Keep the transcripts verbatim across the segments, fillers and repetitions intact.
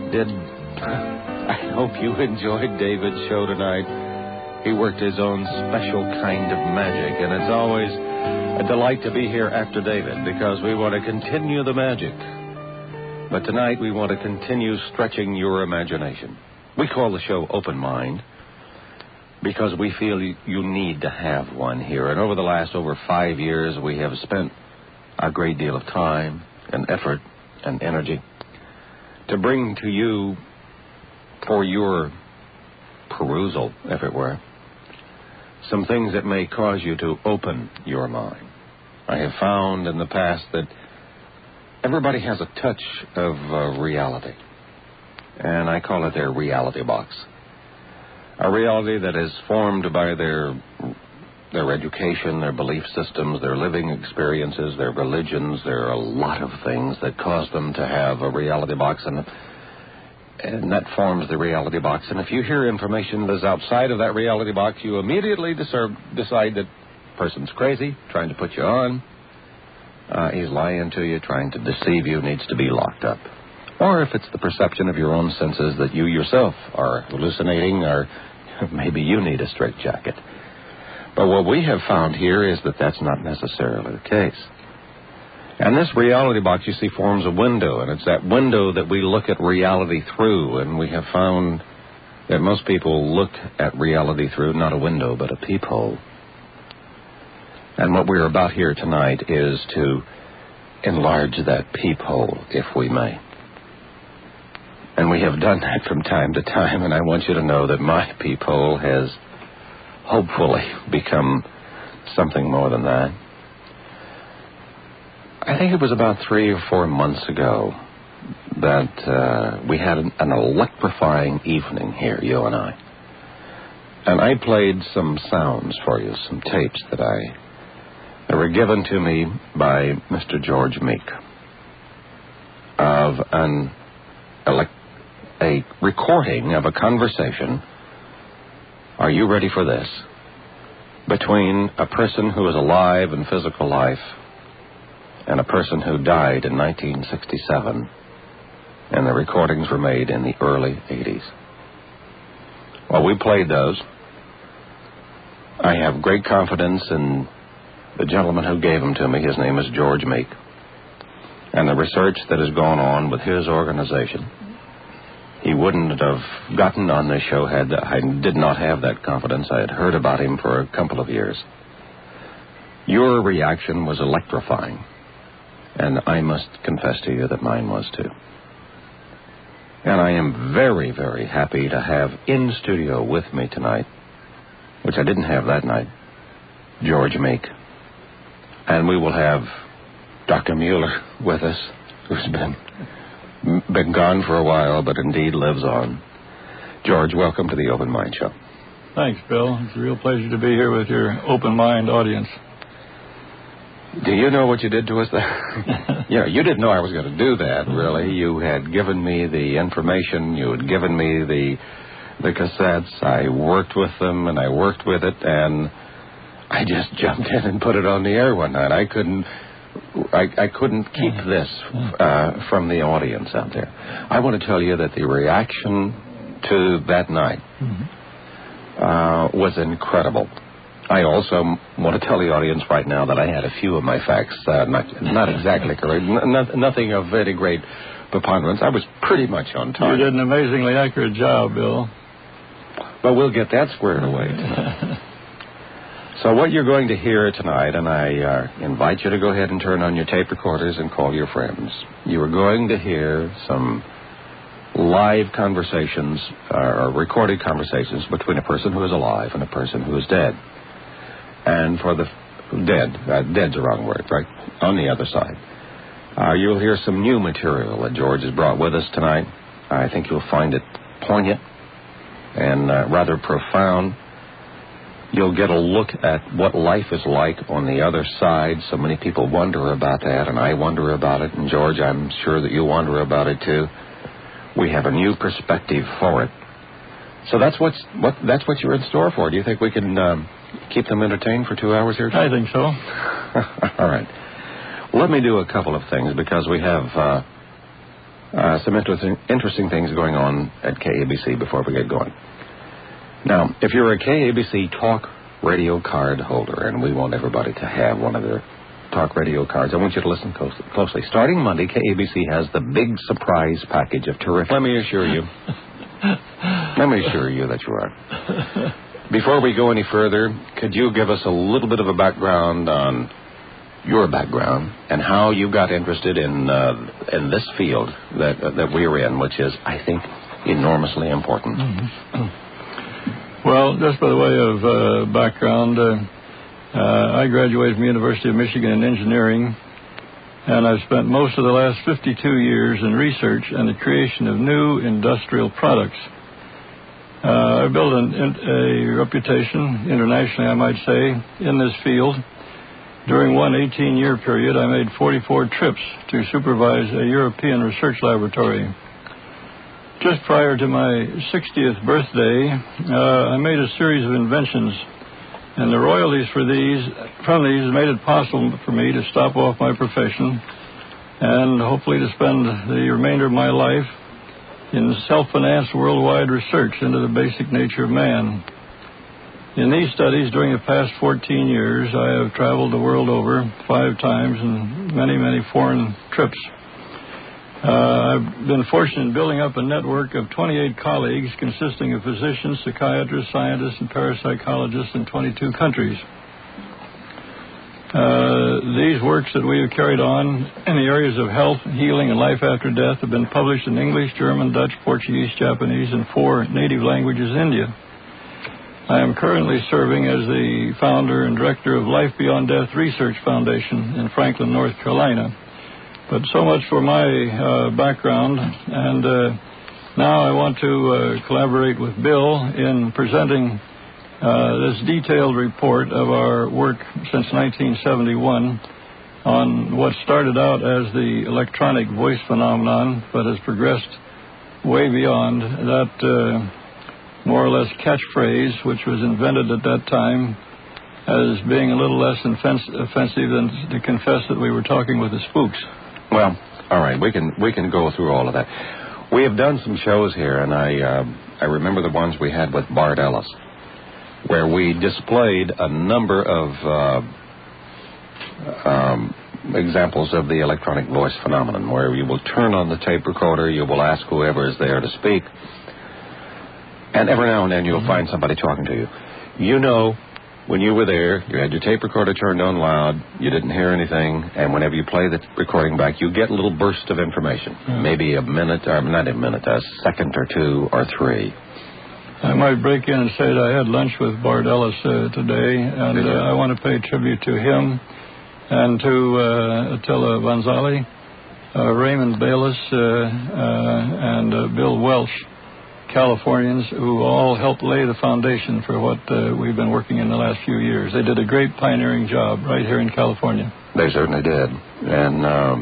did. I hope you enjoyed David's show tonight. He worked his own special kind of magic, and it's always a delight to be here after David because we want to continue the magic. But tonight we want to continue stretching your imagination. We call the show Open Mind because we feel you need to have one here. And over the last over five years, we have spent a great deal of time and effort and energy to bring to you, for your perusal, if it were, some things that may cause you to open your mind. I have found in the past that everybody has a touch of uh, reality, and I call it their reality box. A reality that is formed by their their education, their belief systems, their living experiences, their religions. There are a lot of things that cause them to have a reality box, and, and that forms the reality box. And if you hear information that is outside of that reality box, you immediately deserve, decide that person's crazy, trying to put you on. Uh, he's lying to you, trying to deceive you, needs to be locked up. Or if it's the perception of your own senses that you yourself are hallucinating, or maybe you need a straitjacket. But what we have found here is that that's not necessarily the case. And this reality box, you see, forms a window, and it's that window that we look at reality through, and we have found that most people look at reality through not a window, but a peephole. And what we're about here tonight is to enlarge that peephole, if we may. And we have done that from time to time, and I want you to know that my peephole has hopefully become something more than that. I think it was about three or four months ago that uh, we had an, an electrifying evening here, you and I. And I played some sounds for you, some tapes that I that were given to me by Mister George Meek of an elect, a recording of a conversation. Are you ready for this? Between a person who is alive in physical life and a person who died in nineteen sixty-seven, and the recordings were made in the early eighties. Well, we played those. I have great confidence in the gentleman who gave them to me. His name is George Meek. And the research that has gone on with his organization. He wouldn't have gotten on this show had I did not have that confidence. I had heard about him for a couple of years. Your reaction was electrifying, and I must confess to you that mine was too. And I am very, very happy to have in studio with me tonight, which I didn't have that night, George Meek. And we will have Doctor Mueller with us, who's been... been gone for a while, but indeed lives on. George, welcome to the Open Mind Show. Thanks, Bill. It's a real pleasure to be here with your Open Mind audience. Do you know what you did to us there? Yeah, you didn't know I was going to do that, really. You had given me the information. You had given me the the cassettes. I worked with them, and I worked with it, and I just jumped in and put it on the air one night. I couldn't... I, I couldn't keep this uh, from the audience out there. I want to tell you that the reaction to that night uh, was incredible. I also want to tell the audience right now that I had a few of my facts uh, not, not exactly correct, n- nothing of any great preponderance. I was pretty much on target. You did an amazingly accurate job, Bill. But we'll get that squared away tonight. So what you're going to hear tonight, and I uh, invite you to go ahead and turn on your tape recorders and call your friends. You are going to hear some live conversations, uh, or recorded conversations between a person who is alive and a person who is dead. And for the dead, uh, dead's the wrong word, right? On the other side. Uh, you'll hear some new material that George has brought with us tonight. I think you'll find it poignant and uh, rather profound. You'll get a look at what life is like on the other side. So many people wonder about that, and I wonder about it. And, George, I'm sure that you wonder about it, too. We have a new perspective for it. So that's what's, what, that's what you're in store for. Do you think we can um, keep them entertained for two hours here? I think so. All right. Let me do a couple of things, because we have uh, uh, some interesting, interesting things going on at K A B C before we get going. Now, if you're a K A B C talk radio card holder, and we want everybody to have one of their talk radio cards, I want you to listen closely. Starting Monday, K A B C has the big surprise package of terrific... Let me assure you. Let me assure you that you are. Before we go any further, could you give us a little bit of a background on your background and how you got interested in uh, in this field that uh, that we're in, which is, I think, enormously important? Mm-hmm. Well, just by the way of uh, background, uh, uh, I graduated from the University of Michigan in engineering, and I've spent most of the last fifty-two years in research and the creation of new industrial products. Uh, I built an, a reputation, internationally I might say, in this field. During one eighteen-year period, I made forty-four trips to supervise a European research laboratory. Just prior to my sixtieth birthday, uh, I made a series of inventions, and the royalties for these, from these made it possible for me to stop off my profession and hopefully to spend the remainder of my life in self-financed worldwide research into the basic nature of man. In these studies during the past fourteen years, I have traveled the world over five times in many, many foreign trips. Uh, I've been fortunate in building up a network of twenty-eight colleagues consisting of physicians, psychiatrists, scientists, and parapsychologists in twenty-two countries. Uh, these works that we have carried on in the areas of health, healing, and life after death have been published in English, German, Dutch, Portuguese, Japanese, and four native languages in India. I am currently serving as the founder and director of Life Beyond Death Research Foundation in Franklin, North Carolina. But so much for my uh, background, and uh, now I want to uh, collaborate with Bill in presenting uh, this detailed report of our work since nineteen seventy-one on what started out as the electronic voice phenomenon, but has progressed way beyond that uh, more or less catchphrase, which was invented at that time as being a little less offensive than to confess that we were talking with the spooks. Well, all right, we can we can go through all of that. We have done some shows here, and I uh, I remember the ones we had with Bart Ellis, where we displayed a number of uh, um, examples of the electronic voice phenomenon, where you will turn on the tape recorder, you will ask whoever is there to speak, and every now and then you'll mm-hmm. find somebody talking to you. You know, when you were there, you had your tape recorder turned on loud, you didn't hear anything, and whenever you play the recording back, you get a little burst of information, yeah. maybe a minute, or not a minute, a second or two or three. I might break in and say that I had lunch with Bart Ellis uh, today, and uh, I want to pay tribute to him and to uh, Attila Vanzali, uh, Raymond Bayless, uh, uh, and uh, Bill Welch, Californians who all helped lay the foundation for what uh, we've been working in the last few years. They did a great pioneering job right here in California. They certainly did. And um,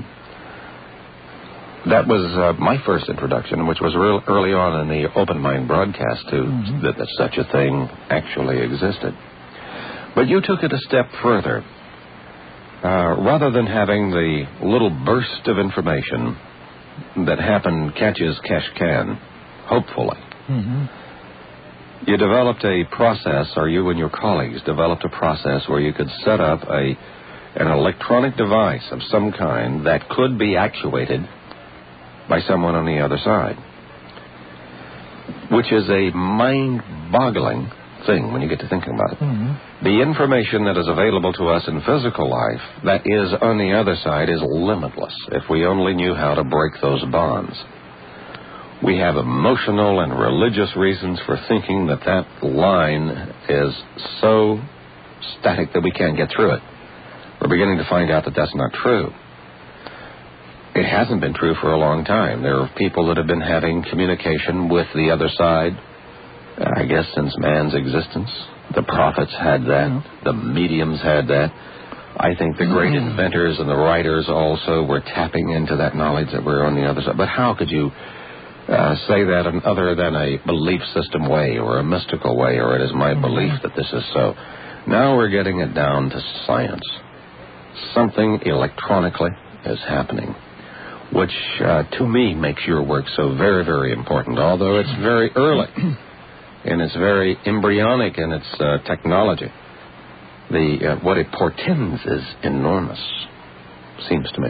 that was uh, my first introduction, which was real early on in the Open Mind broadcast, to mm-hmm. that, that such a thing actually existed. But you took it a step further. Uh, rather than having the little burst of information that happened catch as catch can, hopefully, mm-hmm. you developed a process, or you and your colleagues developed a process where you could set up a an electronic device of some kind that could be actuated by someone on the other side, which is a mind-boggling thing when you get to thinking about it. Mm-hmm. The information that is available to us in physical life that is on the other side is limitless if we only knew how to break those bonds. We have emotional and religious reasons for thinking that that line is so static that we can't get through it. We're beginning to find out that that's not true. It hasn't been true for a long time. There are people that have been having communication with the other side, I guess, since man's existence. The prophets had that. Mm-hmm. The mediums had that. I think the great mm-hmm. inventors and the writers also were tapping into that knowledge that we're on the other side. But how could you uh, say that in other than a belief system way or a mystical way, or it is my mm-hmm. belief that this is so? Now we're getting it down to science. Something electronically is happening. which uh, to me makes your work so very, very important, although it's very early and it's very embryonic in its uh, technology. The uh, what it portends is enormous, seems to me.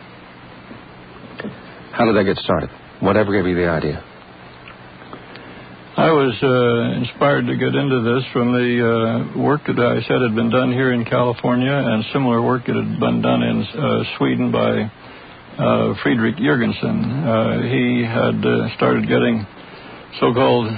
How did that get started? Whatever gave you the idea? I was uh, inspired to get into this from the uh, work that I said had been done here in California and similar work that had been done in uh, Sweden by uh, Friedrich Jürgensen. Uh, he had uh, started getting so-called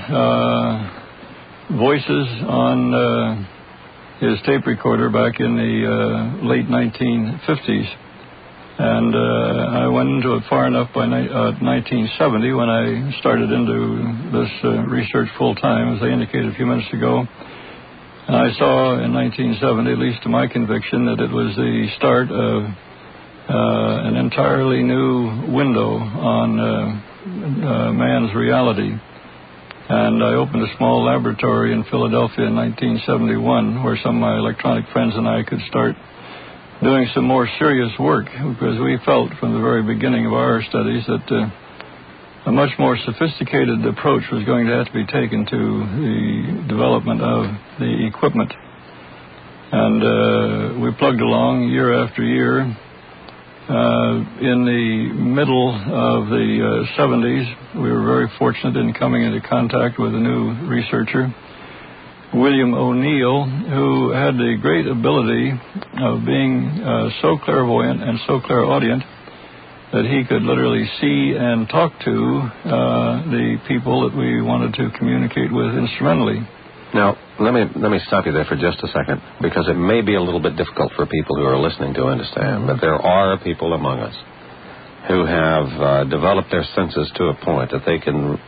uh, voices on uh, his tape recorder back in the uh, late nineteen fifties. And uh, I went into it far enough by ni- uh, nineteen seventy when I started into this uh, research full-time, as I indicated a few minutes ago. And I saw in nineteen seventy, at least to my conviction, that it was the start of uh, an entirely new window on uh, uh, man's reality. And I opened a small laboratory in Philadelphia in nineteen seventy-one where some of my electronic friends and I could start doing some more serious work, because we felt from the very beginning of our studies that uh, a much more sophisticated approach was going to have to be taken to the development of the equipment. And uh, we plugged along year after year. Uh, in the middle of the uh, seventies, we were very fortunate in coming into contact with a new researcher, William O'Neill, who had the great ability of being uh, so clairvoyant and so clairaudient that he could literally see and talk to uh, the people that we wanted to communicate with instrumentally. Now, let me let me stop you there for just a second, because it may be a little bit difficult for people who are listening to understand, but there are people among us who have uh, developed their senses to a point that they can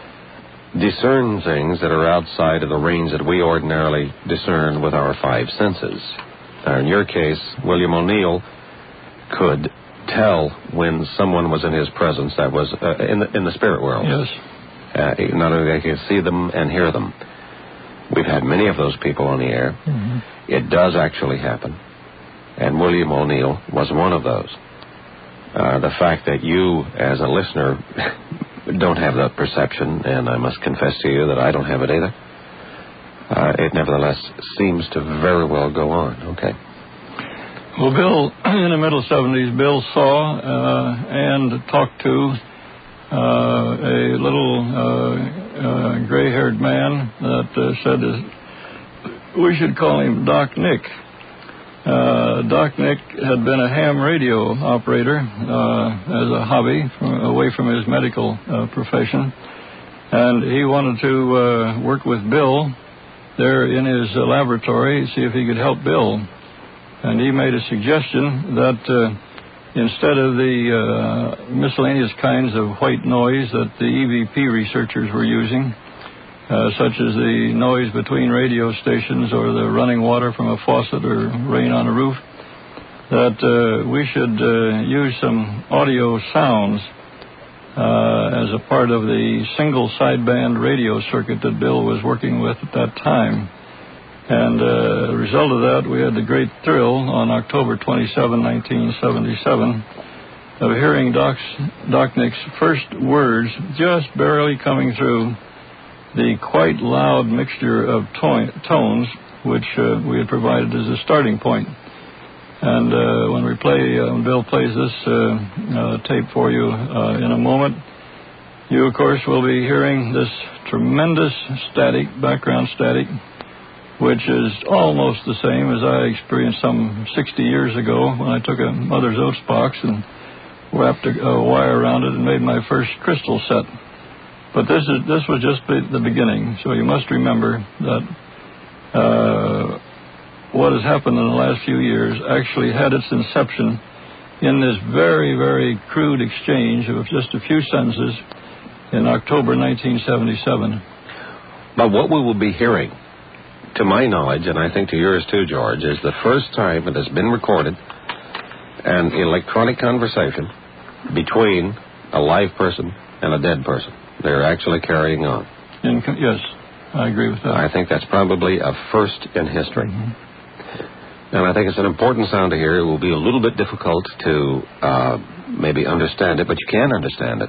discern things that are outside of the range that we ordinarily discern with our five senses. Now, in your case, William O'Neill could tell when someone was in his presence that was uh, in, the, in the spirit world. Yes. Uh, not only they could see them and hear them. We've had many of those people on the air. Mm-hmm. It does actually happen. And William O'Neill was one of those. Uh, the fact that you, as a listener, don't have that perception, and I must confess to you that I don't have it either, uh, it nevertheless seems to very well go on. Okay. Well, Bill, in the middle seventies, Bill saw uh, and talked to uh, a little uh, uh, gray-haired man that uh, said that we should call him Doc Nick. Uh, Doc Nick had been a ham radio operator uh, as a hobby from, away from his medical uh, profession, and he wanted to uh, work with Bill there in his uh, laboratory, see if he could help Bill. And he made a suggestion that uh, instead of the uh, miscellaneous kinds of white noise that the E V P researchers were using, uh, such as the noise between radio stations or the running water from a faucet or rain on a roof, that uh, we should uh, use some audio sounds uh, as a part of the single sideband radio circuit that Bill was working with at that time. And uh, as a result of that, we had the great thrill on October twenty-seventh, nineteen seventy-seven, of hearing Doc's, Doc Nick's first words just barely coming through the quite loud mixture of to- tones which uh, we had provided as a starting point. And uh, when we play, uh, when Bill plays this uh, uh, tape for you uh, in a moment, you, of course, will be hearing this tremendous static, background static, which is almost the same as I experienced some sixty years ago when I took a Mother's Oats box and wrapped a, a wire around it and made my first crystal set. But this is this was just the beginning, so you must remember that uh, what has happened in the last few years actually had its inception in this very, very crude exchange of just a few sentences in October nineteen seventy-seven. But what we will be hearing, to my knowledge, and I think to yours too, George, is the first time it has been recorded an electronic conversation between a live person and a dead person. They're actually carrying on. In, yes, I agree with that. I think that's probably a first in history. Mm-hmm. And I think it's an important sound to hear. It will be a little bit difficult to uh, maybe understand it, but you can understand it.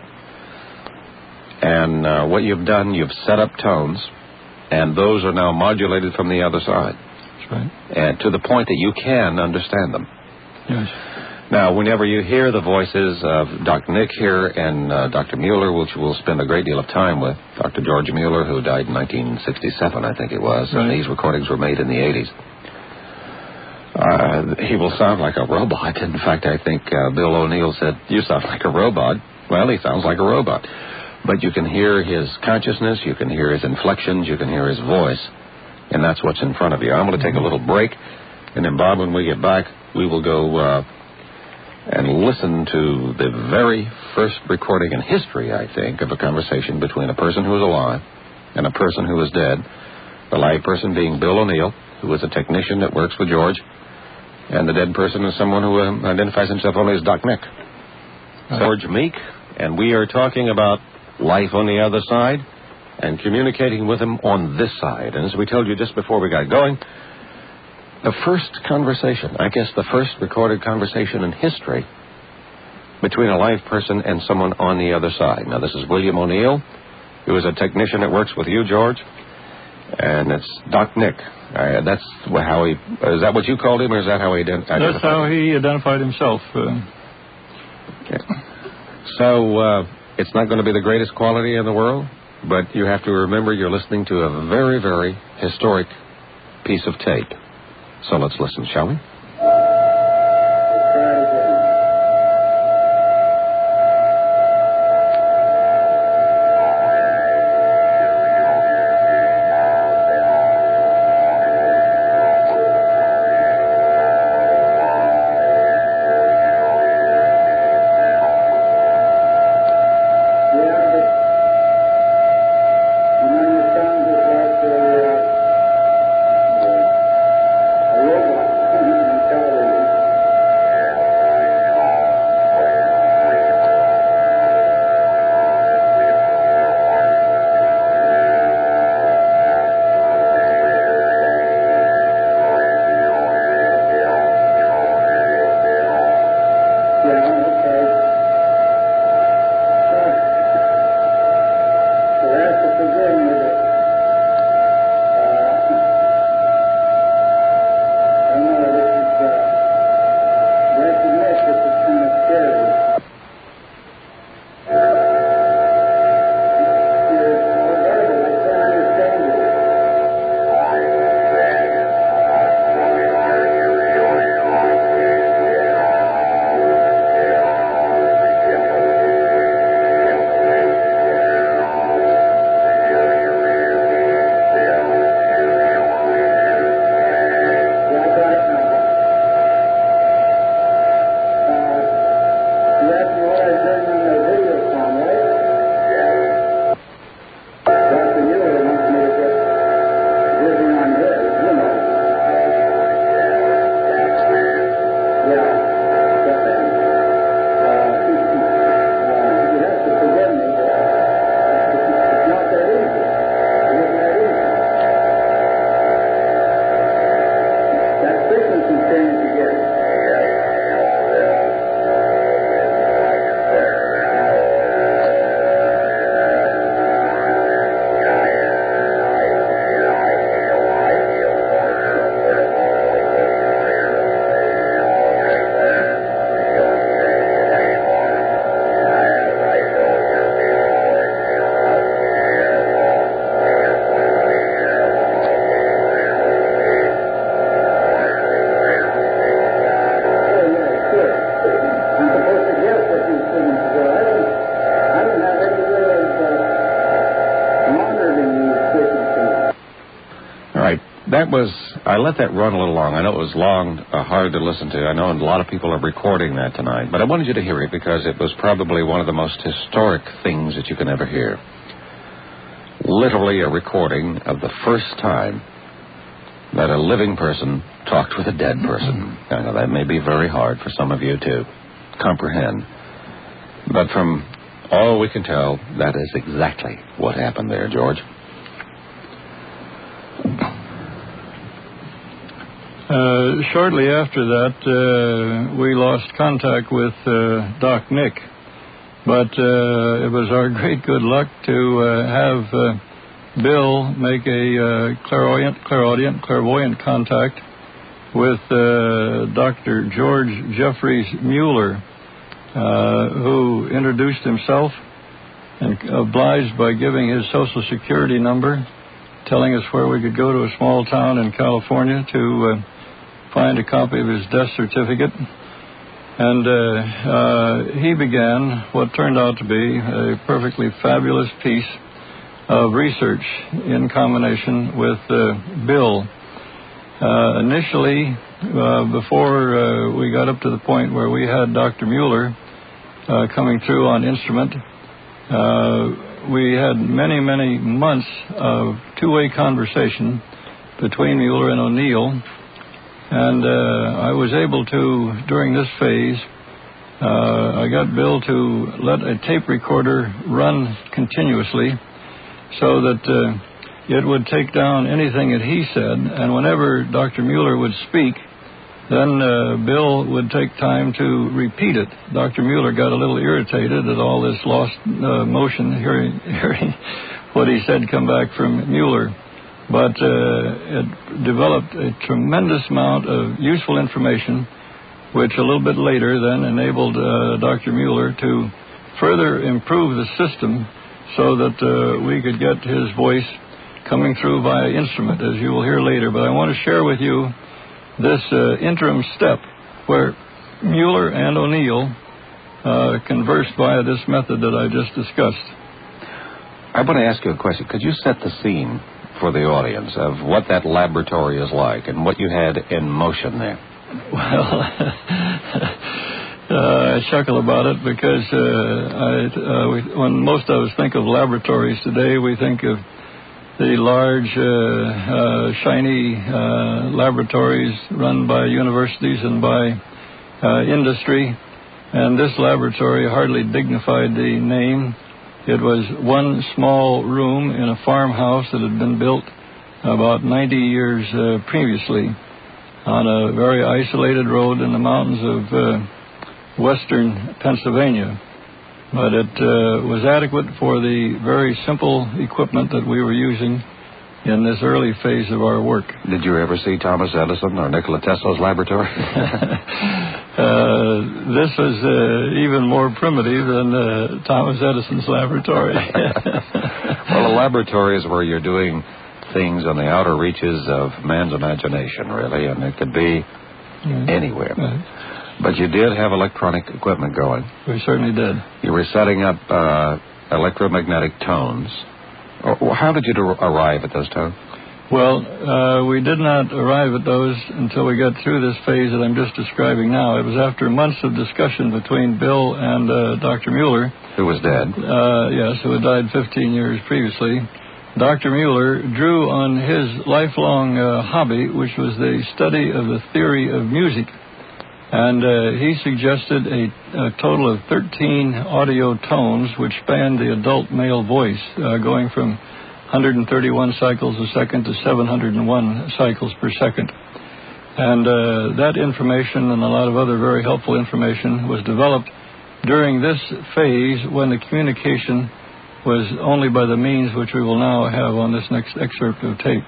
And uh, what you've done, you've set up tones, and those are now modulated from the other side. That's right. And to the point that you can understand them. Yes. Now, whenever you hear the voices of Doctor Nick here and uh, Doctor Mueller, which we'll spend a great deal of time with, Doctor George Mueller, who died in nineteen sixty-seven, I think it was, right. And these recordings were made in the eighties. Uh, he will sound like a robot. In fact, I think uh, Bill O'Neill said, "You sound like a robot." Well, he sounds like a robot. But you can hear his consciousness, you can hear his inflections, you can hear his voice, and that's what's in front of you. I'm going to take a little break, and then, Bob, when we get back, we will go uh, and listen to the very first recording in history, I think, of a conversation between a person who is alive and a person who is dead, the live person being Bill O'Neill, who is a technician that works with George, and the dead person is someone who uh, identifies himself only as Doc Nick. Right. George Meek, and we are talking about life on the other side and communicating with him on this side. And as we told you just before we got going, the first conversation, I guess the first recorded conversation in history between a live person and someone on the other side. Now, this is William O'Neill, who is a technician that works with you, George, and it's Doc Nick. Uh, that's how he, is that what you called him, or is that how he identified himself? That's how he identified himself. Uh... Okay. So, uh, it's not going to be the greatest quality in the world, but you have to remember you're listening to a very, very historic piece of tape. So let's listen, shall we? That was, I let that run a little long. I know it was long, uh, hard to listen to. I know a lot of people are recording that tonight. But I wanted you to hear it because it was probably one of the most historic things that you can ever hear. Literally a recording of the first time that a living person talked with a dead person. I know that may be very hard for some of you to comprehend. But from all we can tell, that is exactly what happened there, George. Uh, shortly after that, uh, we lost contact with uh, Doc Nick. But uh, it was our great good luck to uh, have uh, Bill make a uh, clairaudient, clairaudient, clairvoyant contact with uh, Doctor George Jeffries Mueller, uh, who introduced himself and obliged by giving his Social Security number, telling us where we could go to a small town in California to uh, find a copy of his death certificate. And uh, uh, he began what turned out to be a perfectly fabulous piece of research in combination with uh, Bill. Uh, initially, uh, before uh, we got up to the point where we had Doctor Mueller uh, coming through on instrument, uh, we had many, many months of two-way conversation between Mueller and O'Neill. And uh, I was able to, during this phase, uh, I got Bill to let a tape recorder run continuously so that uh, it would take down anything that he said. And whenever Doctor Mueller would speak, then uh, Bill would take time to repeat it. Doctor Mueller got a little irritated at all this lost uh, motion, hearing, hearing what he said come back from Mueller. But uh, it developed a tremendous amount of useful information, which a little bit later then enabled uh, Doctor Mueller to further improve the system so that uh, we could get his voice coming through via instrument, as you will hear later. But I want to share with you this uh, interim step where Mueller and O'Neill uh, conversed via this method that I just discussed. I want to ask you a question. Could you set the scene for the audience of what that laboratory is like and what you had in motion there? Well, uh, I chuckle about it because uh, I, uh, we, when most of us think of laboratories today, we think of the large, uh, uh, shiny uh, laboratories run by universities and by uh, industry. And this laboratory hardly dignified the name. It was one small room in a farmhouse that had been built about ninety years uh, previously on a very isolated road in the mountains of uh, western Pennsylvania. But it uh, was adequate for the very simple equipment that we were using in this early phase of our work. Did you ever see Thomas Edison or Nikola Tesla's laboratory? uh, this was uh, even more primitive than uh, Thomas Edison's laboratory. Well, a laboratory is where you're doing things on the outer reaches of man's imagination, really, and it could be yeah. anywhere. Right. But you did have electronic equipment going. We certainly did. You were setting up uh, electromagnetic tones. How did you arrive at those tones? Well, uh, we did not arrive at those until we got through this phase that I'm just describing now. It was after months of discussion between Bill and uh, Doctor Mueller. Who was dead. Uh, yes, who had died fifteen years previously. Doctor Mueller drew on his lifelong uh, hobby, which was the study of the theory of music. And uh, he suggested a, a total of thirteen audio tones which spanned the adult male voice, uh, going from one hundred thirty-one cycles a second to seven hundred one cycles per second. And uh, that information and a lot of other very helpful information was developed during this phase when the communication was only by the means which we will now have on this next excerpt of tape.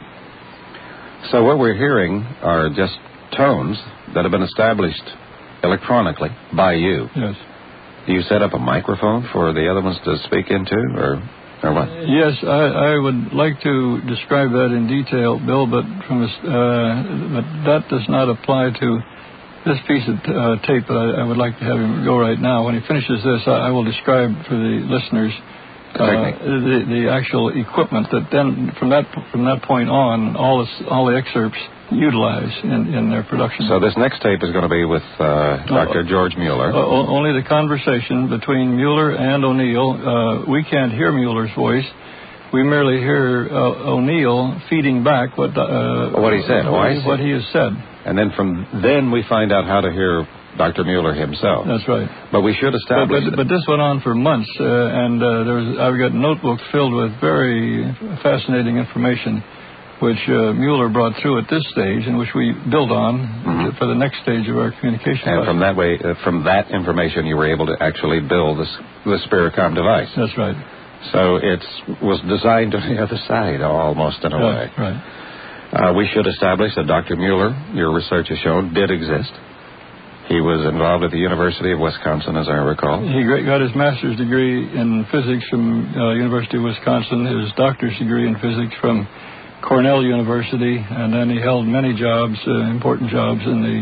So what we're hearing are just tones that have been established electronically by you. Yes. Do you set up a microphone for the other ones to speak into, or or what? Yes, I, I would like to describe that in detail, Bill, but from a, uh, but that does not apply to this piece of uh, tape. But I, I would like to have him go right now. When he finishes this, I, I will describe for the listeners uh, the, the actual equipment that then, from that from that point on, all this, all the excerpts utilize in, in their production. So this next tape is going to be with uh, Doctor Uh, George Mueller. Uh, only the conversation between Mueller and O'Neill. Uh, we can't hear Mueller's voice. We merely hear uh, O'Neill feeding back what uh, what he said. What, oh, what he has said. And then from then we find out how to hear Doctor Mueller himself. That's right. But we should establish. But, but, but this went on for months, uh, and uh, there was, I've got notebooks filled with very fascinating information which uh, Mueller brought through at this stage and which we built on Mm-hmm. for the next stage of our communication. And device. from that way, uh, from that information, you were able to actually build this, the Spiricom device. That's right. So it was designed on the other side, almost in a Yeah, way. right. Uh, we should establish that Doctor Mueller, your research has shown, did exist. He was involved at the University of Wisconsin, as I recall. He got his master's degree in physics from uh, University of Wisconsin, his doctor's degree in physics from Cornell University, and then he held many jobs, uh, important jobs in the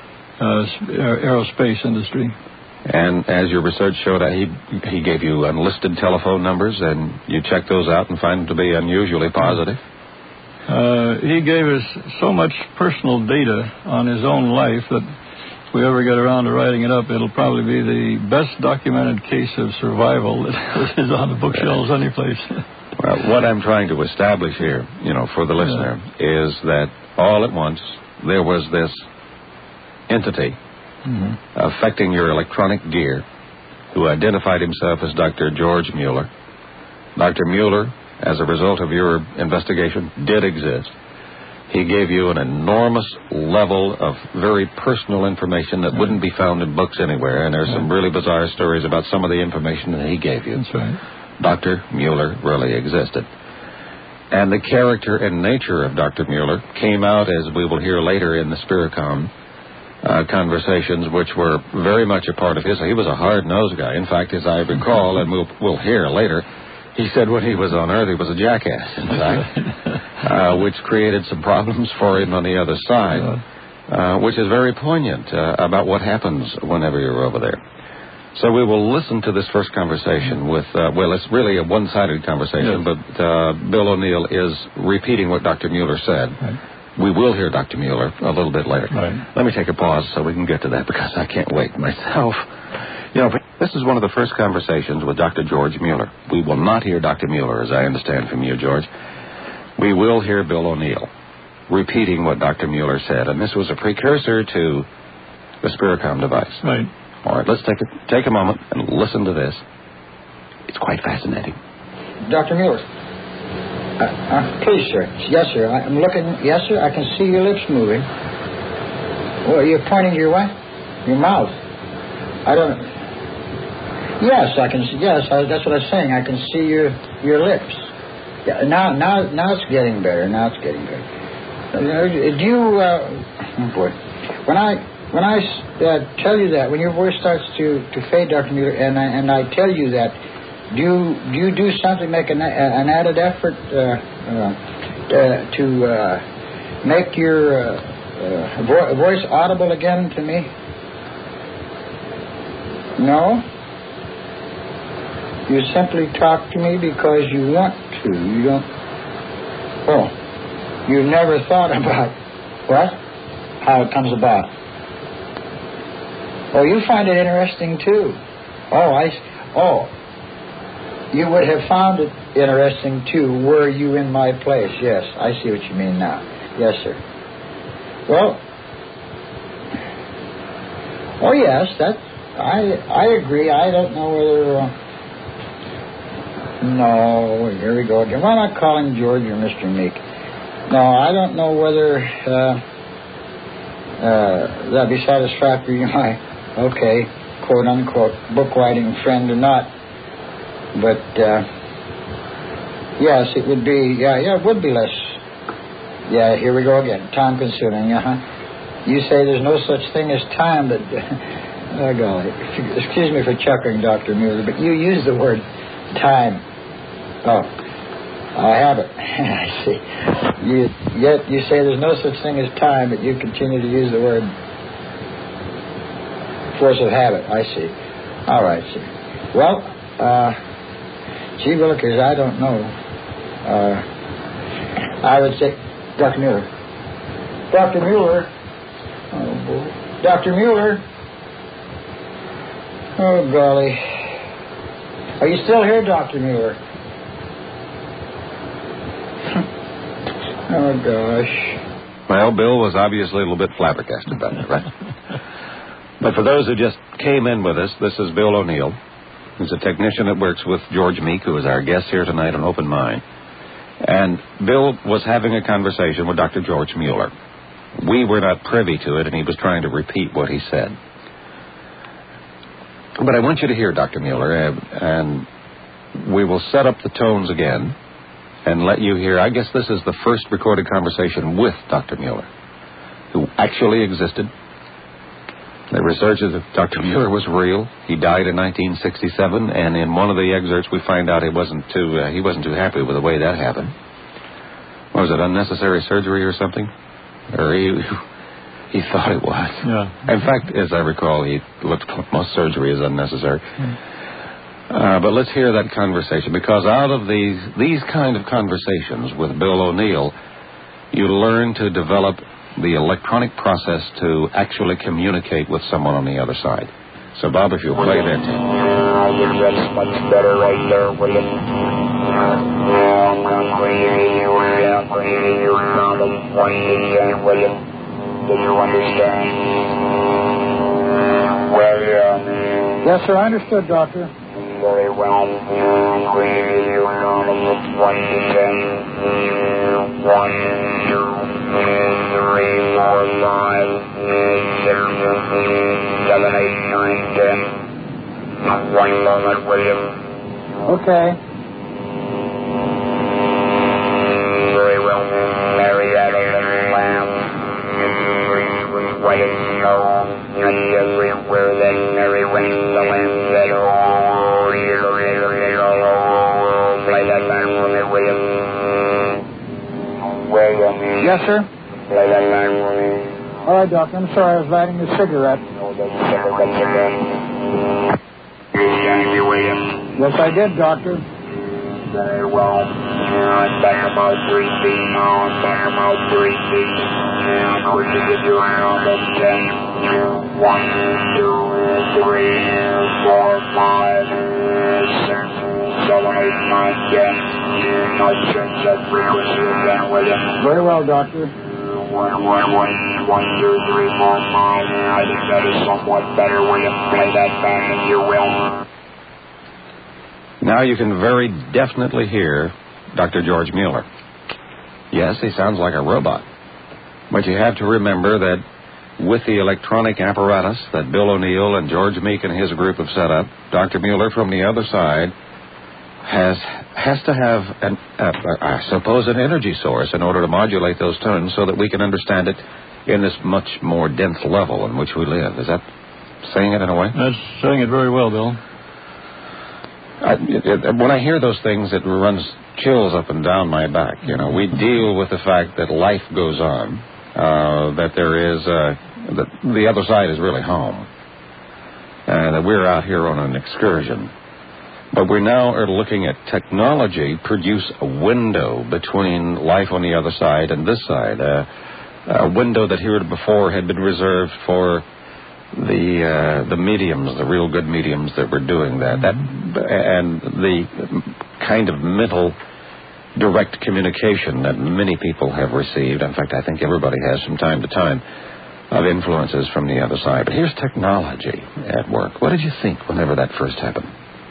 uh, aerospace industry. And as your research showed, he he gave you unlisted telephone numbers, and you checked those out and find them to be unusually positive. Uh, he gave us so much personal data on his own life that if we ever get around to writing it up, it'll probably be the best documented case of survival that is on the bookshelves anyplace. Well, what I'm trying to establish here, you know, for the listener, yeah. is that all at once there was this entity mm-hmm. affecting your electronic gear who identified himself as Doctor George Mueller. Doctor Mueller, as a result of your investigation, did exist. He gave you an enormous level of very personal information that right. wouldn't be found in books anywhere, and there's right. some really bizarre stories about some of the information that he gave you. That's right. Doctor Mueller really existed. And the character and nature of Doctor Mueller came out, as we will hear later in the Spiricom uh, conversations, which were very much a part of his. He was a hard-nosed guy. In fact, as I recall, and we'll, we'll hear later, he said when he was on Earth, he was a jackass, in fact, uh, which created some problems for him on the other side, uh, which is very poignant uh, about what happens whenever you're over there. So we will listen to this first conversation with, uh, well, it's really a one-sided conversation, yes. but uh, Bill O'Neill is repeating what Doctor Mueller said. Right. We will hear Doctor Mueller a little bit later. Right. Let me take a pause so we can get to that, because I can't wait myself. You know, this is one of the first conversations with Doctor George Mueller. We will not hear Doctor Mueller, as I understand from you, George. We will hear Bill O'Neill repeating what Doctor Mueller said, and this was a precursor to the Spiricom device. Right. All right, let's take a, take a moment and listen to this. It's quite fascinating. Doctor Mueller. Uh, uh, please, sir. Yes, sir. I'm looking. Yes, sir. I can see your lips moving. Well, you're pointing to your what? Your mouth. I don't... Yes, I can see. Yes, I, that's what I was saying. I can see your your lips. Yeah, now, now, now it's getting better. Now it's getting better. Uh, do you? Uh, oh boy. When I when I uh, tell you that, when your voice starts to, to fade, Doctor Mueller, and I, and I tell you that, do you do you do something, make an an added effort uh, uh, uh, to uh, make your uh, uh, vo- voice audible again to me? No. You simply talk to me because you want to. You don't... Oh. You never thought about... What? How it comes about. Oh, you find it interesting, too. Oh, I... Oh. You would have found it interesting, too, were you in my place. Yes, I see what you mean now. Yes, sir. Well... Oh, yes, that... I I agree. I don't know whether... Uh, No, here we go again. Why not calling George or Mister Meek? No, I don't know whether uh, uh, that'd be satisfactory to my, okay, quote unquote, book writing friend or not. But uh, yes, it would be. Yeah, yeah, it would be less. Yeah, here we go again. Time consuming. Uh huh. You say there's no such thing as time, but oh golly, excuse me for chuckling, Doctor Mueller, but you use the word time. Oh, I have it. I see. You, yet you say there's no such thing as time, but you continue to use the word force of habit. I see. All right, sir. Well, uh, gee willikers, I don't know. Uh, I would say, Doctor Mueller. Doctor Mueller. Oh, boy. Doctor Mueller. Oh, golly. Are you still here, Doctor Mueller? Oh, gosh. Well, Bill was obviously a little bit flabbergasted about it, right? But for those who just came in with us, this is Bill O'Neill, who's a technician that works with George Meek, who is our guest here tonight on Open Mind. And Bill was having a conversation with Doctor George Mueller. We were not privy to it, and he was trying to repeat what he said. But I want you to hear Doctor Mueller, uh, and we will set up the tones again and let you hear. I guess this is the first recorded conversation with Doctor Mueller, who actually existed. The research of Doctor Mueller was real. He died in nineteen sixty-seven, and in one of the excerpts we find out he wasn't too uh, he wasn't too happy with the way that happened. What was it, unnecessary surgery or something? Or he he thought it was. Yeah. In fact, as I recall, he looked at most surgery as unnecessary. Mm. Uh, but let's hear that conversation, because out of these these kind of conversations with Bill O'Neill, you learn to develop the electronic process to actually communicate with someone on the other side. So, Bob, if you'll play that tape. I think that's much better right there, William. William, do you understand? William. Yes, sir, I understood, Doctor. Very well. One, two, three, four, five, six, seven, eight, nine, ten. One moment, William. Okay. Very well. Marietta and Lamb. White and snow. And everywhere that merry wind the land said, oh, play that line for me, William. William. Yes, sir. Play that line for me. All right, Doctor. I'm sorry. I was lighting a cigarette. Oh, that's cigarettes again. You stand me, William. Yes, I did, Doctor. Very well. I'm back about three feet now. I'm back about three feet. I'm going to give you around of ten. One, two, three, four, five, six, seven, eight, nine, ten. Now change that frequency again, William. Very well, Doctor. One, one, one, one, two, three, four, five. I think that is somewhat better, William. Play that back if you will. Now you can very definitely hear Doctor George Mueller. Yes, he sounds like a robot. But you have to remember that with the electronic apparatus that Bill O'Neill and George Meek and his group have set up, Doctor Mueller from the other side has has to have, an, uh, I suppose, an energy source in order to modulate those tones so that we can understand it in this much more dense level in which we live. Is that saying it in a way? That's saying it very well, Bill. I, it, it, when I hear those things, it runs chills up and down my back. You know, we deal with the fact that life goes on, uh, that there is, uh, that the other side is really home, and that we're out here on an excursion. But we now are looking at technology produce a window between life on the other side and this side, uh, a window that heretofore had been reserved for the uh, the mediums, the real good mediums that were doing that, that and the kind of mental direct communication that many people have received. In fact, I think everybody has from time to time of influences from the other side. But here's technology at work. What did you think whenever that first happened?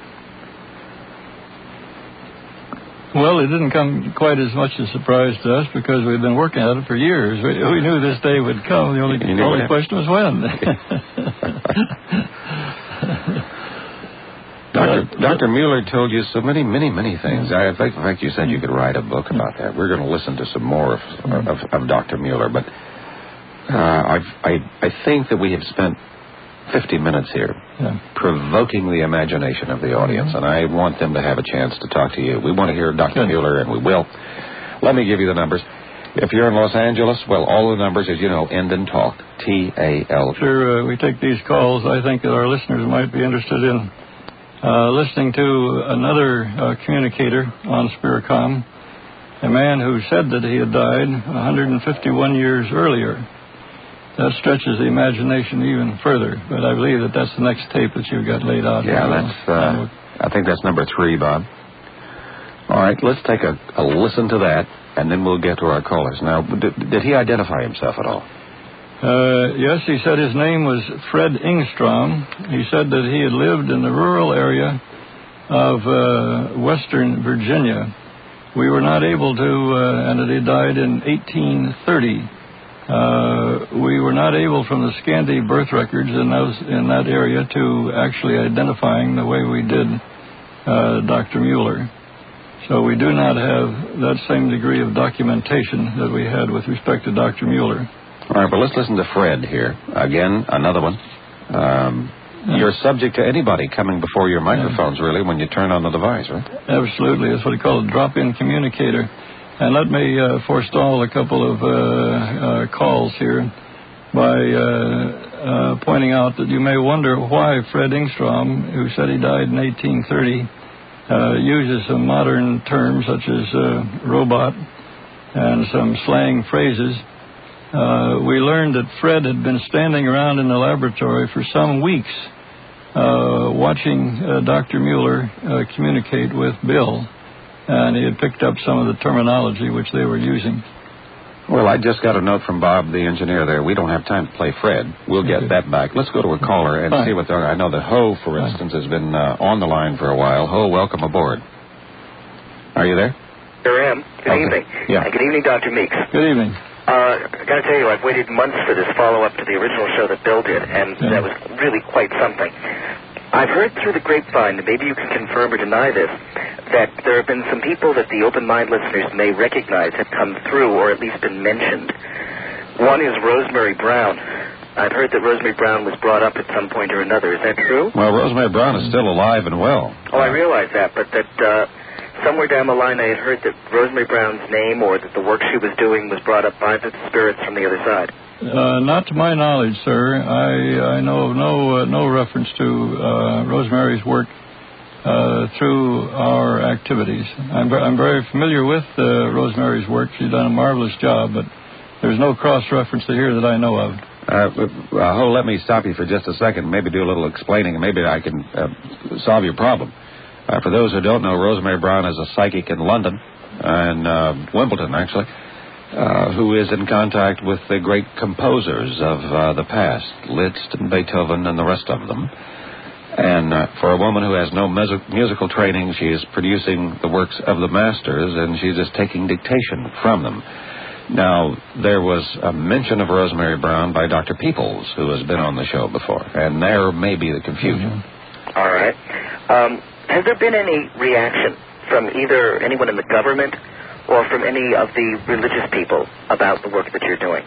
Well, it didn't come quite as much a surprise to us because we've been working at it for years. We, we knew this day would come. The only, the only question was when. Doctor Doctor Mueller told you so many, many, many things. I, in fact, you said you could write a book about that. We're going to listen to some more of, of, of Doctor Mueller. But uh, I've, I, I think that we have spent fifty minutes here yeah. provoking the imagination of the audience, and I want them to have a chance to talk to you. We want to hear Doctor Mueller, and we will. Let me give you the numbers. If you're in Los Angeles, well, all the numbers, as you know, end in talk, T A L. Sure, uh, we take these calls. I think that our listeners might be interested in uh, listening to another uh, communicator on Spiricom, a man who said that he had died one hundred fifty-one years earlier. That stretches the imagination even further, but I believe that that's the next tape that you've got laid out. Yeah, that's, uh, I think that's number three, Bob. All right, let's take a, a listen to that, and then we'll get to our callers. Now, did, did he identify himself at all? Uh, yes, he said his name was Fred Ingstrom. He said that he had lived in the rural area of uh, western Virginia, we were not able to, uh, and that he died in eighteen thirty. Uh, we were not able, from the scanty birth records in those in that area, to actually identifying the way we did uh, Doctor Mueller. So we do not have that same degree of documentation that we had with respect to Doctor Mueller. All right, but let's listen to Fred here. Again, another one. Um, yeah. You're subject to anybody coming before your microphones, yeah. really, when you turn on the device, right? Absolutely. That's what they call a drop-in communicator. And let me uh, forestall a couple of uh, uh, calls here by uh, uh, pointing out that you may wonder why Fred Engstrom, who said he died in eighteen thirty, uh, uses some modern terms such as uh, robot and some slang phrases. Uh, we learned that Fred had been standing around in the laboratory for some weeks uh, watching uh, Doctor Mueller uh, communicate with Bill. And he had picked up some of the terminology which they were using. Well, I just got a note from Bob, the engineer there. We don't have time to play Fred. We'll get okay. that back. Let's go to a caller and Fine. see what they're... I know that Ho, for Fine. instance, has been uh, on the line for a while. Ho, welcome aboard. Are you there? Here I am. Good okay. evening. Yeah. And good evening, Doctor Meeks. Good evening. Uh, I got to tell you, I've waited months for this follow-up to the original show that Bill did, and yeah. that was really quite something. I've heard through the grapevine, and maybe you can confirm or deny this, that there have been some people that the Open Mind listeners may recognize have come through or at least been mentioned. One is Rosemary Brown. I've heard that Rosemary Brown was brought up at some point or another. Is that true? Well, Rosemary Brown is still alive and well. Oh, I realize that, but that uh, somewhere down the line I had heard that Rosemary Brown's name or that the work she was doing was brought up by the spirits from the other side. Uh, not to my knowledge, sir. I I know of no uh, no reference to uh, Rosemary's work uh, through our activities. I'm I'm very familiar with uh, Rosemary's work. She's done a marvelous job, but there's no cross reference to here that I know of. Uh, uh, Ho, let me stop you for just a second. Maybe do a little explaining, and maybe I can uh, solve your problem. Uh, for those who don't know, Rosemary Brown is a psychic in London and uh, Wimbledon, actually. Uh, who is in contact with the great composers of uh, the past, Liszt and Beethoven and the rest of them. And uh, for a woman who has no mus- musical training, she is producing the works of the masters, and she's just taking dictation from them. Now, there was a mention of Rosemary Brown by Doctor Peoples, who has been on the show before, and there may be the confusion. Mm-hmm. All right. Um, has there been any reaction from either anyone in the government or from any of the religious people about the work that you're doing?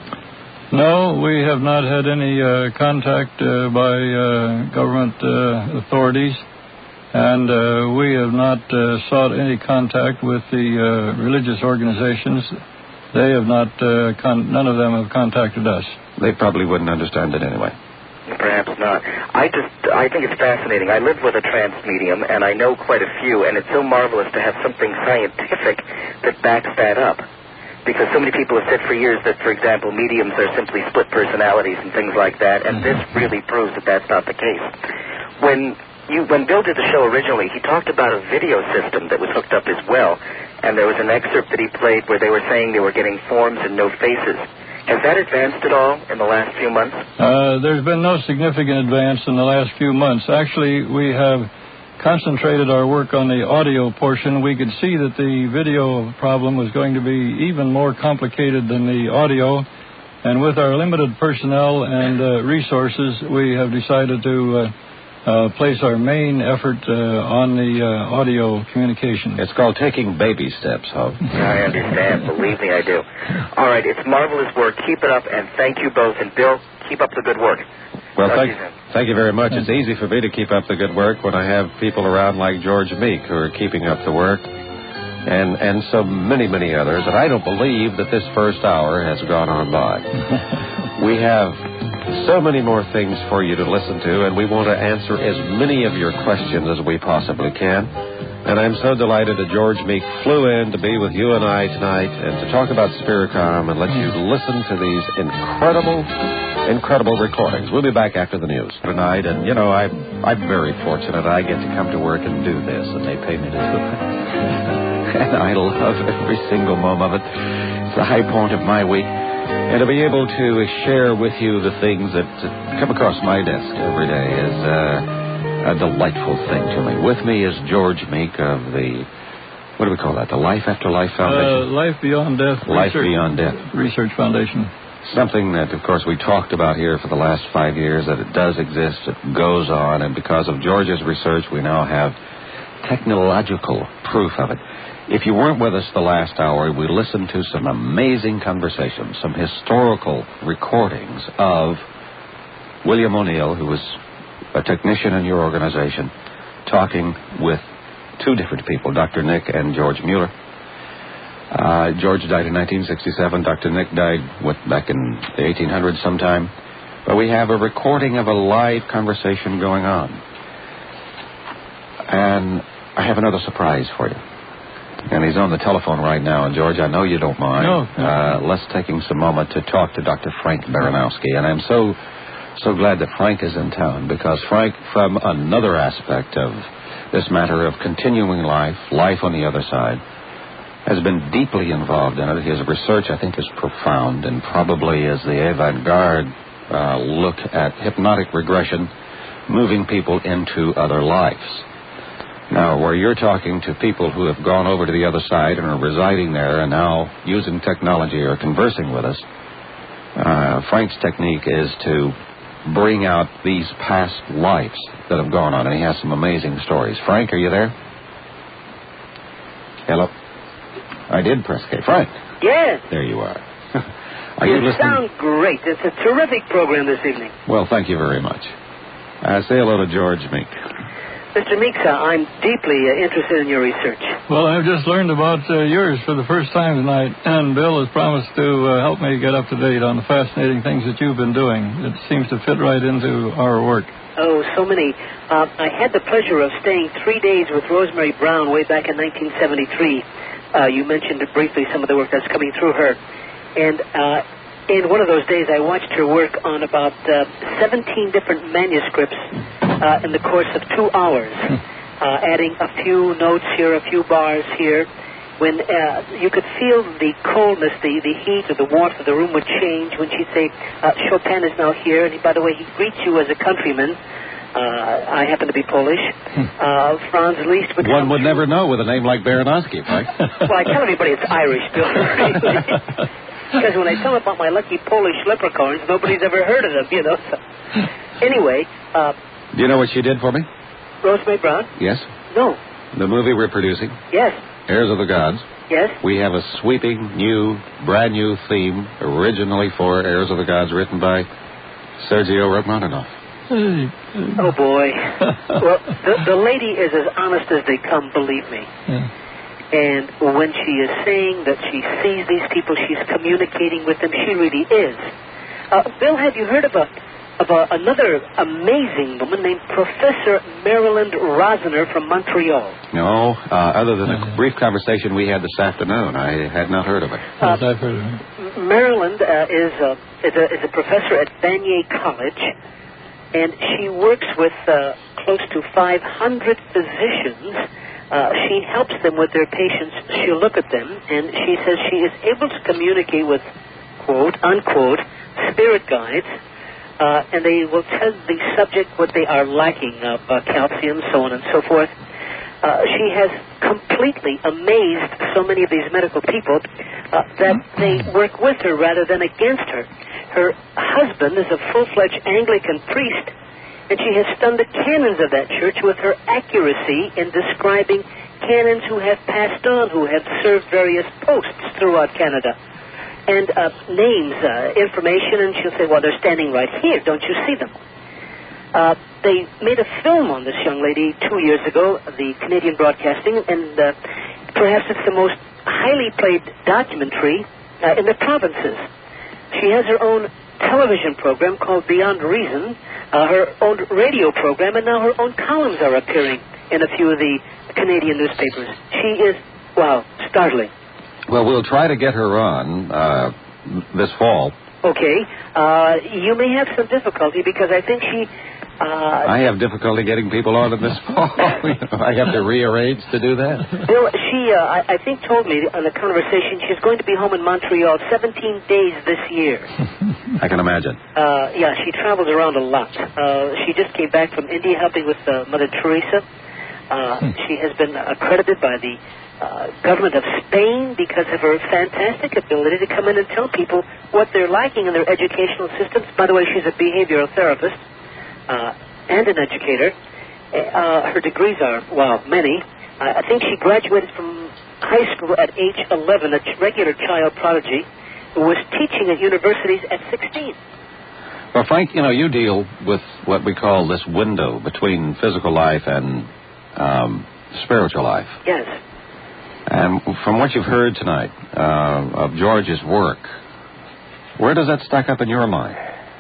No, we have not had any uh, contact uh, by uh, government uh, authorities, and uh, we have not uh, sought any contact with the uh, religious organizations. They have not, uh, con- none of them have contacted us. They probably wouldn't understand it anyway. Perhaps not. I just, I think it's fascinating. I live with a trance medium, and I know quite a few, and it's so marvelous to have something scientific that backs that up. Because so many people have said for years that, for example, mediums are simply split personalities and things like that, and this really proves that that's not the case. When you, when Bill did the show originally, he talked about a video system that was hooked up as well, and there was an excerpt that he played where they were saying they were getting forms and no faces. Has that advanced at all in the last few months? Uh, there's been no significant advance in the last few months. Actually, we have concentrated our work on the audio portion. We could see that the video problem was going to be even more complicated than the audio. And with our limited personnel and uh, resources, we have decided to uh, uh, place our main effort uh, on the uh, audio communication. It's called taking baby steps, Ho. I understand. Believe me, I do. All right, it's marvelous work. Keep it up, and thank you both. And Bill, keep up the good work. Well, Talk thank, to you thank you very much. It's easy for me to keep up the good work when I have people around like George Meek who are keeping up the work, and, and so many, many others. And I don't believe that this first hour has gone on by. We have so many more things for you to listen to, and we want to answer as many of your questions as we possibly can. And I'm so delighted that George Meek flew in to be with you and I tonight and to talk about Spiricom and let you listen to these incredible, incredible recordings. We'll be back after the news tonight, and, you know, I'm, I'm very fortunate. I get to come to work and do this, and they pay me to do it. And I love every single moment of it. It's the high point of my week. And to be able to share with you the things that come across my desk every day is uh, a delightful thing to me. With me is George Meek of the what do we call that? The Life After Life Foundation? Uh, Life Beyond Death. Life Research, Beyond Death. Research Foundation. Something that, of course, we talked about here for the last five years, that it does exist, it goes on, and because of George's research, we now have technological proof of it. If you weren't with us the last hour, we listened to some amazing conversations, some historical recordings of William O'Neill, who was a technician in your organization, talking with two different people, Doctor Nick and George Mueller. Uh, George died in nineteen sixty-seven. Doctor Nick died what, back in the eighteen hundreds sometime. But we have a recording of a live conversation going on. And I have another surprise for you. And he's on the telephone right now. And, George, I know you don't mind. No. no. Uh, let's taking some moment to talk to Doctor Frank Baranowski. And I'm so, so glad that Frank is in town, because Frank, from another aspect of this matter of continuing life, life on the other side, has been deeply involved in it. His research, I think, is profound and probably is the avant-garde uh, look at hypnotic regression, moving people into other lives. Now, where you're talking to people who have gone over to the other side and are residing there and now using technology or conversing with us, uh, Frank's technique is to bring out these past lives that have gone on, and he has some amazing stories. Frank, are you there? Hello? I did press K. Frank. Yes. There you are. Are you, you listening? sound great. It's a terrific program this evening. Well, thank you very much. Uh, say hello to George Meek. Mister Meeks, uh, I'm deeply uh, interested in your research. Well, I've just learned about uh, yours for the first time tonight, and Bill has promised to uh, help me get up to date on the fascinating things that you've been doing. It seems to fit right into our work. Oh, so many. Uh, I had the pleasure of staying three days with Rosemary Brown way back in nineteen seventy-three. Uh, you mentioned briefly some of the work that's coming through her. And uh, in one of those days, I watched her work on about uh, seventeen different manuscripts uh, in the course of two hours, uh, adding a few notes here, a few bars here. When uh, you could feel the coldness, the, the heat or the warmth of the room would change when she'd say, uh, Chopin is now here, and he, by the way, he greets you as a countryman. Uh, I happen to be Polish. Uh, Franz Liszt would One would through. never know with a name like Baranowski, right? Well, I tell everybody it's Irish, Bill. Because when I tell about my lucky Polish leprechauns, nobody's ever heard of them, you know. So. Anyway. Uh, Do you know what she did for me? Rosemary Brown? Yes. No. The movie we're producing, Yes. Heirs of the Gods. Yes. We have a sweeping, new, brand new theme, originally for Heirs of the Gods, written by Sergio Rachmaninoff. Oh, boy. Well, the, the lady is as honest as they come, believe me. Yeah. And when she is saying that she sees these people, she's communicating with them, she really is. Uh, Bill, have you heard of a, of a, another amazing woman named Professor Marilyn Rosner from Montreal? No, uh, other than a brief conversation we had this afternoon, I had not heard of it. Yes, I've heard of it. Marilyn uh, is, a, is, a, is a professor at Vanier College, and she works with uh, close to five hundred physicians. Uh, she helps them with their patients. She'll look at them, and she says she is able to communicate with, quote, unquote, spirit guides, uh, and they will tell the subject what they are lacking of, uh, calcium, so on and so forth. Uh, she has completely amazed so many of these medical people uh, that they work with her rather than against her. Her husband is a full-fledged Anglican priest, and she has stunned the canons of that church with her accuracy in describing canons who have passed on, who have served various posts throughout Canada. And uh, names, uh, information, and she'll say, well, they're standing right here. Don't you see them? Uh, they made a film on this young lady two years ago, the Canadian Broadcasting, and uh, perhaps it's the most highly played documentary uh, in the provinces. She has her own television program called Beyond Reason, uh, her own radio program, and now her own columns are appearing in a few of the Canadian newspapers. She is, wow, startling. Well, we'll try to get her on uh, this fall. Okay. Uh, you may have some difficulty because I think she... Uh, I have difficulty getting people on in this fall. I have to rearrange to do that. Bill, she, uh, I, I think, told me on the conversation she's going to be home in Montreal seventeen days this year. I can imagine. Uh, yeah, she travels around a lot. Uh, she just came back from India helping with uh, Mother Teresa. Uh, she has been accredited by the uh, government of Spain because of her fantastic ability to come in and tell people what they're lacking in their educational systems. By the way, she's a behavioral therapist uh, and an educator. Uh, her degrees are, well, many. Uh, I think she graduated from high school at age eleven, a ch- regular child prodigy who was teaching at universities at sixteen. Well, Frank, you know, you deal with what we call this window between physical life and um, spiritual life. Yes. And from what you've heard tonight uh, of George's work, where does that stack up in your mind?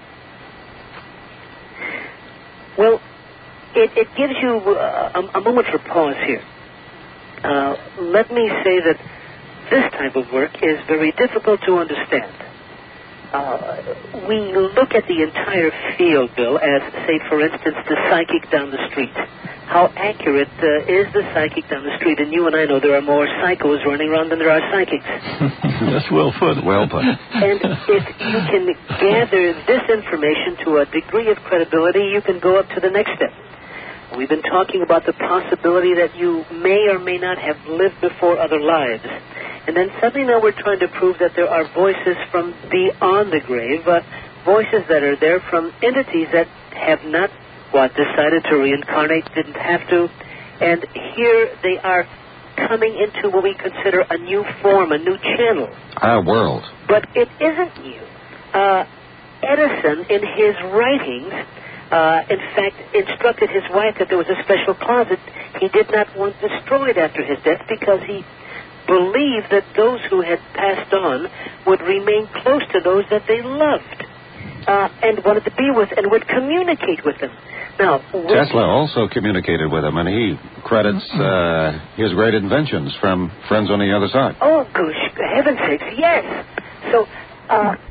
Well, it, it gives you uh, a, a moment for pause here. Uh, let me say that this type of work is very difficult to understand. Uh, we look at the entire field, Bill, as, say, for instance, the psychic down the street. How accurate uh, is the psychic down the street? And you and I know there are more psychos running around than there are psychics. That's well put. Well put. And if you can gather this information to a degree of credibility, you can go up to the next step. We've been talking about the possibility that you may or may not have lived before other lives. And then suddenly now we're trying to prove that there are voices from beyond the grave, uh, voices that are there from entities that have not, what, decided to reincarnate, didn't have to. And here they are coming into what we consider a new form, a new channel. Our world. But it isn't new. Uh, Edison, in his writings, uh, in fact, instructed his wife that there was a special closet he did not want destroyed after his death because he believed that those who had passed on would remain close to those that they loved uh, and wanted to be with and would communicate with them. Now, Tesla also communicated with him, and he credits uh, his great inventions from friends on the other side. Oh, gosh, heaven's sakes, yes. So, uh,